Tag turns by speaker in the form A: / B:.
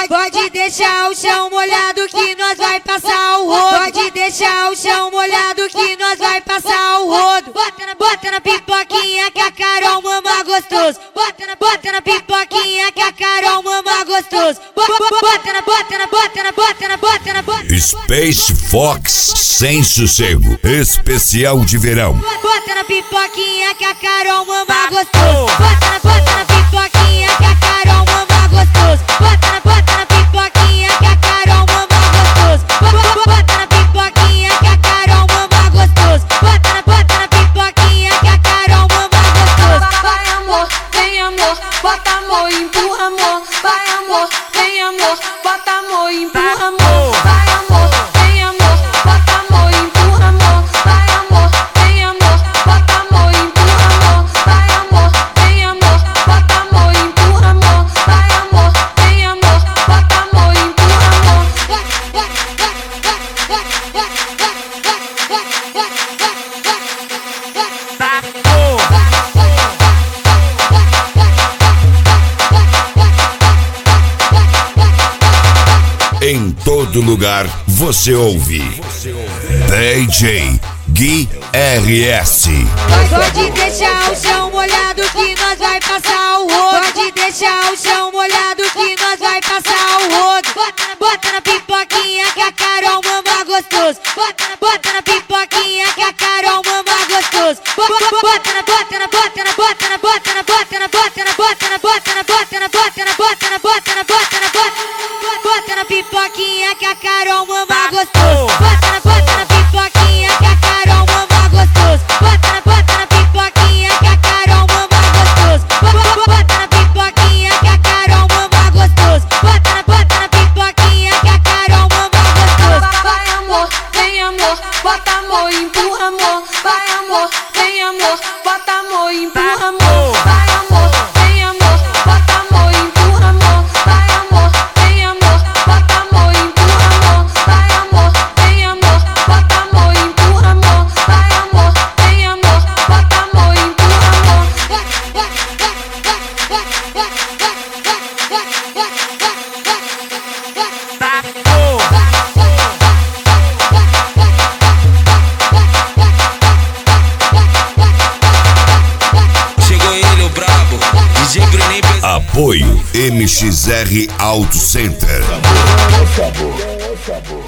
A: Pode deixar o chão molhado que nós vai passar o rodo. Pode deixar o chão molhado que nós vai passar o rodo. Bota na pipoquinha que a Carol mama gostoso. Bota na pipoquinha que a Carol mama gostoso. Bota na.
B: Space Fox sem sossego, especial de verão.
A: Bota na pipoquinha que a Carol mama gostoso. Bota na pipoquinha que a Carol mama gostoso. Bota na pipoquinha que a Carol mama gostoso. Bota na pipoquinha que a Carol mama gostoso. Bota na pipoquinha que a Carol mama gostoso.
C: Vai amor, vem amor, bota amor, empurra amor. Vai amor, vem amor, bota amor, empurra amor. Vai amor, vem amor, bota amor, empurra amor. Vai amor, vem amor, bota amor, empurra amor. Vai amor, vem amor, bota amor, empurra amor. Vai amor, vem amor, bota amor, empurra amor.
B: Em todo lugar você ouve DJ Gui RS.
A: Pode deixar o chão molhado que nós vai passar o rodo. Pode deixar o chão molhado que nós vai passar o rodo. Bota na pipoquinha que a Carol mama gostoso. Bota na pipoquinha que a Carol mama gostoso. Bota na. Bota na pipoquinha que a Carol mama gostoso. Bota na pipoquinha que a Carol mama gostoso. Bota na pipoquinha que a Carol mama gostoso. Bota na pipoquinha que a Carol mama gostoso. Bota na pipoquinha que a Carol mama gostoso.
C: Vai amor, vem amor, bota amor, empurra amor. Vai amor, vem amor, bota amor, empurra amor. Vai amor, vem amor, bota amor, empurra amor. Vai amor, vem amor, bota amor, empurra amor. Vai amor, vem amor, bota amor, empurra amor. Vai amor, vem amor, bota amor, empurra amor.
D: Chegou ele, o brabo, DJ Bruninho.
B: Apoio MXR Auto Center.
E: Sabor.